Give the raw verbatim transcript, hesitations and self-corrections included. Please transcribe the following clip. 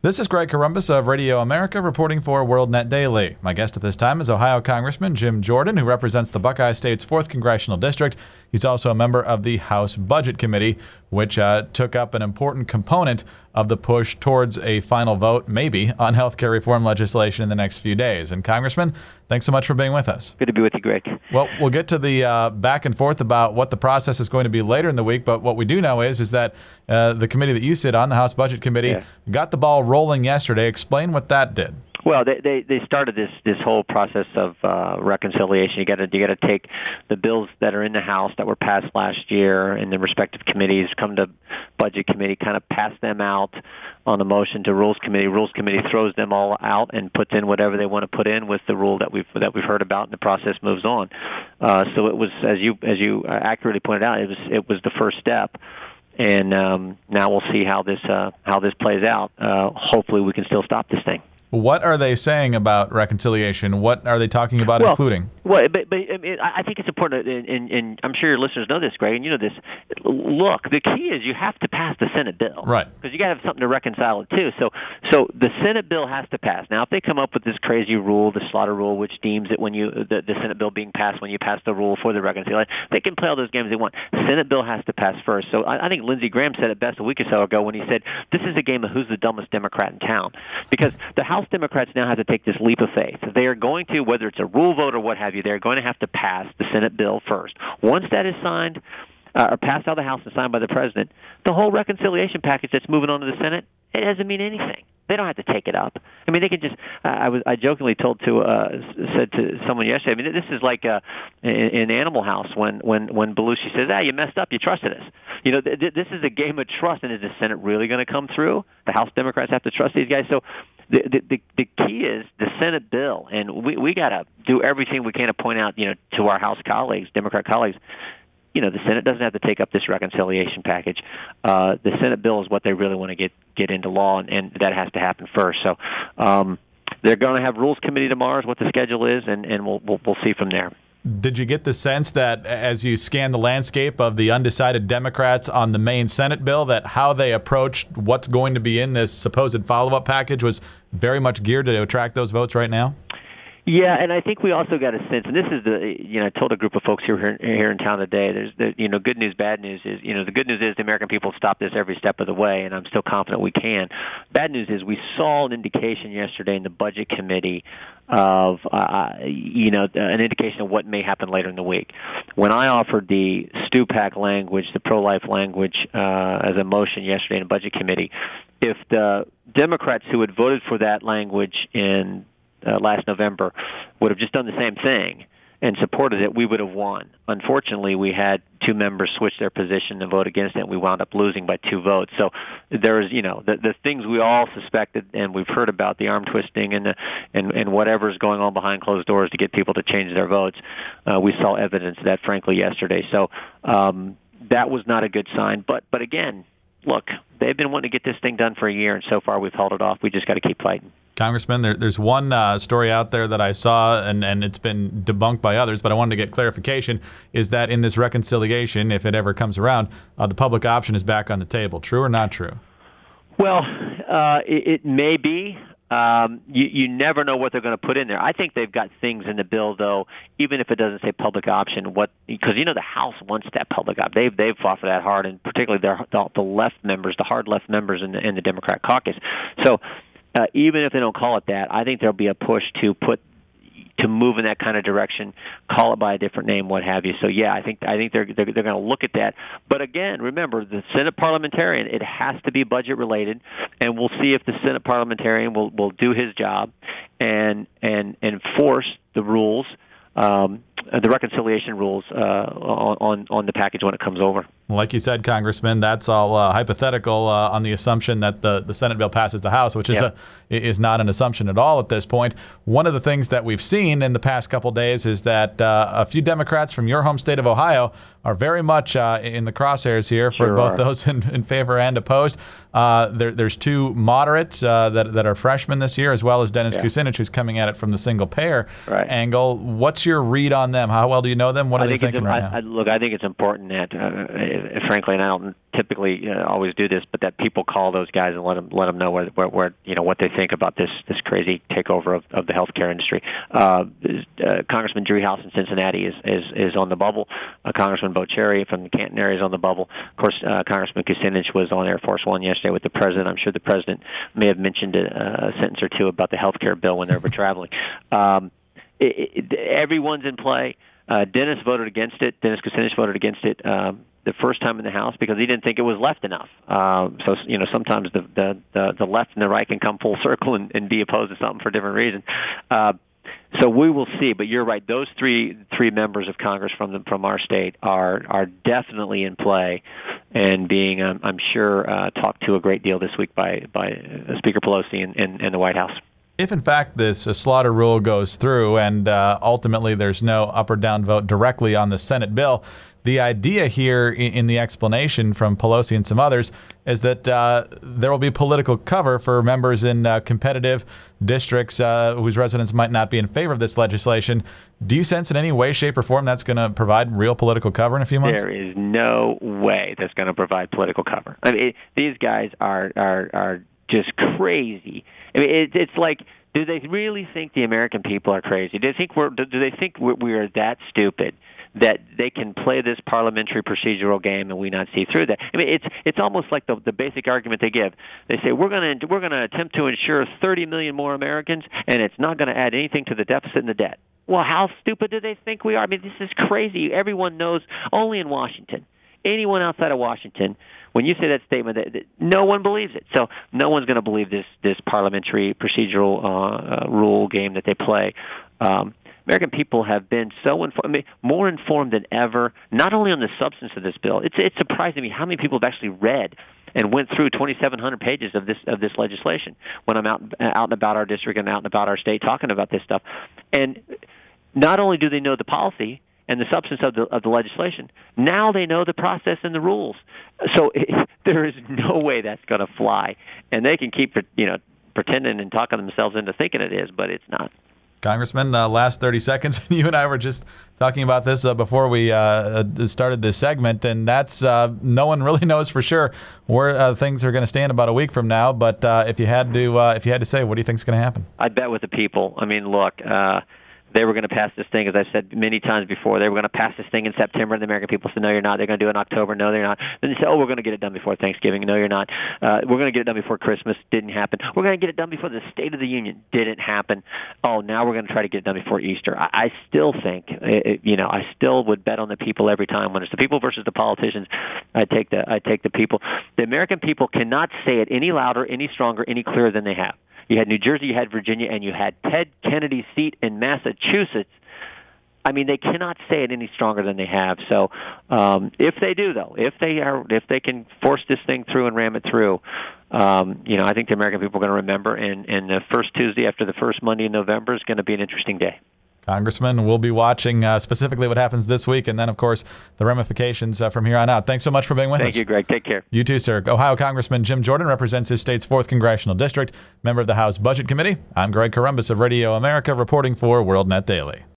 This is Greg Corombos of Radio America reporting for WorldNet Daily. My guest at this time is Ohio Congressman Jim Jordan, who represents the Buckeye State's fourth Congressional District. He's also a member of the House Budget Committee, which uh, took up an important component of the push towards a final vote, maybe, on health care reform legislation in the next few days. And Congressman, thanks so much for being with us. Good to be with you, Greg. Well, we'll get to the uh, back and forth about what the process is going to be later in the week, but what we do know is, is that uh, the committee that you sit on, the House Budget Committee, yeah. got the ball rolling yesterday. Explain what that did. Well, they they, they started this, this whole process of uh, reconciliation. You got to you got to take the bills that are in the House that were passed last year in the respective committees, come to Budget Committee, kind of pass them out on a motion to Rules Committee. Rules Committee throws them all out and puts in whatever they want to put in with the rule that we've that we've heard about, and the process moves on. Uh, so it was, as you as you accurately pointed out, it was it was the first step. And um, now we'll see how this uh, how this plays out. Uh, hopefully, we can still stop this thing. What are they saying about reconciliation? What are they talking about well, including? Well, but, but I, mean, I think it's important, and, and, and I'm sure your listeners know this, Greg, and you know this. Look, the key is you have to pass the Senate bill, right? Because you got to have something to reconcile it to. So, so the Senate bill has to pass. Now, if they come up with this crazy rule, the slaughter rule, which deems it when you the, the Senate bill being passed when you pass the rule for the reconciliation, they can play all those games they want. Senate bill has to pass first. So, I, I think Lindsey Graham said it best a week or so ago when he said, "This is a game of who's the dumbest Democrat in town," because the House Democrats now have to take this leap of faith. They are going to, whether it's a rule vote or what have you, they're going to have to pass the Senate bill first. Once that is signed uh, or passed out of the House and signed by the President, the whole reconciliation package that's moving on to the Senate, it doesn't mean anything. They don't have to take it up. I mean, they can just. Uh, I was. I jokingly told to uh, said to someone yesterday. I mean, this is like uh, in, in Animal House when when when Belushi says, "Ah, you messed up. You trusted us." You know, th- th- this is a game of trust. And is the Senate really going to come through? The House Democrats have to trust these guys. So the the the, the key is the Senate bill, and we we got to do everything we can to point out, you know, to our House colleagues, Democrat colleagues. You know, the Senate doesn't have to take up this reconciliation package. Uh, the Senate bill is what they really want to get get into law, and, and that has to happen first. So um, they're going to have Rules Committee tomorrow, is what the schedule is, and, and we'll, we'll we'll see from there. Did you get the sense that as you scan the landscape of the undecided Democrats on the main Senate bill, that how they approached what's going to be in this supposed follow-up package was very much geared to attract those votes right now? Yeah, and I think we also got a sense, and this is the, you know, I told a group of folks here here in town today, there's, the, you know, good news, bad news is, you know, the good news is the American people stop this every step of the way, and I'm still confident we can. Bad news is we saw an indication yesterday in the Budget Committee of, uh, you know, an indication of what may happen later in the week. When I offered the Stupak language, the pro-life language, uh, as a motion yesterday in the Budget Committee, if the Democrats who had voted for that language in Uh, last November would have just done the same thing and supported it, we would have won. Unfortunately, we had two members switch their position and vote against it, and we wound up losing by two votes. So there's, you know, the, the things we all suspected and we've heard about, the arm twisting and the, and, and whatever's going on behind closed doors to get people to change their votes. Uh, we saw evidence of that, frankly, yesterday. So um, that was not a good sign. But but again, look, they've been wanting to get this thing done for a year, and so far we've held it off. We just got to keep fighting. Congressman, there, there's one uh, story out there that I saw, and, and it's been debunked by others, but I wanted to get clarification, is that in this reconciliation, if it ever comes around, uh, the public option is back on the table. True or not true? Well, uh, it, it may be. Um, you, you never know what they're going to put in there. I think they've got things in the bill, though, even if it doesn't say public option, what because you know the House wants that public option. They've they've fought for that hard, and particularly their, the, the left members, the hard left members in the in the Democrat caucus. So uh, even if they don't call it that, I think there'll be a push to put to move in that kind of direction, call it by a different name, what have you. So yeah, I think I think they're they're, they're going to look at that. But again, remember the Senate parliamentarian; it has to be budget related, and we'll see if the Senate parliamentarian will will do his job and and enforce the rules, um, the reconciliation rules uh, on on the package when it comes over. Like you said, Congressman, that's all uh, hypothetical uh, on the assumption that the, the Senate bill passes the House, which is yep. a, is not an assumption at all at this point. One of the things that we've seen in the past couple days is that uh, a few Democrats from your home state of Ohio are very much uh, in the crosshairs here for sure both are. those in, in favor and opposed. Uh, there, there's two moderates uh, that, that are freshmen this year, as well as Dennis yeah. Kucinich, who's coming at it from the single-payer right. angle. What's your read on them? How well do you know them? What are I they think thinking it's, right I, now? I, look, I think it's important that, uh, frankly, and I don't typically uh, always do this, but that people call those guys and let them let them know where, where, where you know what they think about this this crazy takeover of, of the healthcare industry. Uh, uh, Congressman Driehaus in Cincinnati is is, is on the bubble. Uh, Congressman Bocherry from the Canton area is on the bubble. Of course, uh, Congressman Kucinich was on Air Force One yesterday with the president. I'm sure the president may have mentioned a, a sentence or two about the healthcare bill when they were traveling. Um, it, it, everyone's in play. Uh, Dennis voted against it. Dennis Kucinich voted against it um, the first time in the House because he didn't think it was left enough. Uh, so you know, sometimes the, the the the left and the right can come full circle and, and be opposed to something for different reasons. Uh, so we will see. But you're right; those three three members of Congress from the, from our state are are definitely in play and being, um, I'm sure, uh, talked to a great deal this week by by uh, Speaker Pelosi and, and, and the White House. If, in fact, this uh, slaughter rule goes through and uh, ultimately there's no up or down vote directly on the Senate bill, the idea here in, in the explanation from Pelosi and some others is that uh, there will be political cover for members in uh, competitive districts uh, whose residents might not be in favor of this legislation. Do you sense in any way, shape, or form that's going to provide real political cover in a few months? There is no way that's going to provide political cover. I mean, it, these guys are are are just crazy. I mean, it, it's like, do they really think the American people are crazy? Do they think we're? Do they think we're, we are that stupid that they can play this parliamentary procedural game and we not see through that? I mean, it's it's almost like the the basic argument they give. They say we're going to we're going to attempt to insure thirty million more Americans, and it's not going to add anything to the deficit and the debt. Well, how stupid do they think we are? I mean, this is crazy. Everyone knows. Only in Washington. Anyone outside of Washington, when you say that statement, that, that no one believes it. So no one's going to believe this this parliamentary procedural uh, uh, rule game that they play. Um, American people have been so informed, I mean, more informed than ever, not only on the substance of this bill. It's it's surprising me how many people have actually read and went through twenty-seven hundred pages of this of this legislation when I'm out out and about our district and out and about our state talking about this stuff. And not only do they know the policy and the substance of the of the legislation, now they know the process and the rules. So it, there is no way that's going to fly, and they can keep you know pretending and talking themselves into thinking it is, but it's not. Congressman, uh, last thirty seconds, you and I were just talking about this uh, before we uh, started this segment, and that's uh, no one really knows for sure where uh, things are going to stand about a week from now. But uh, if you had to, uh, if you had to say, what do you think is going to happen? I bet with the people. I mean, look. Uh, They were going to pass this thing, as I've said many times before. They were going to pass this thing in September, and the American people said, no, you're not. They're going to do it in October. No, they're not. Then they said, oh, we're going to get it done before Thanksgiving. No, you're not. Uh, we're going to get it done before Christmas. Didn't happen. We're going to get it done before the State of the Union. Didn't happen. Oh, now we're going to try to get it done before Easter. I, I still think, it, you know, I still would bet on the people every time. When it's the people versus the politicians, I take the I take the people. The American people cannot say it any louder, any stronger, any clearer than they have. You had New Jersey, you had Virginia, and you had Ted Kennedy's seat in Massachusetts. I mean, they cannot say it any stronger than they have. So, um, if they do, though, if they are, if they can force this thing through and ram it through, um, you know, I think the American people are going to remember. And, and the first Tuesday after the first Monday in November is going to be an interesting day. Congressman, we'll be watching uh, specifically what happens this week, and then, of course, the ramifications uh, from here on out. Thanks so much for being with Thank us. Thank you, Greg. Take care. You too, sir. Ohio Congressman Jim Jordan represents his state's fourth Congressional District, member of the House Budget Committee. I'm Greg Corombos of Radio America, reporting for WorldNet Daily.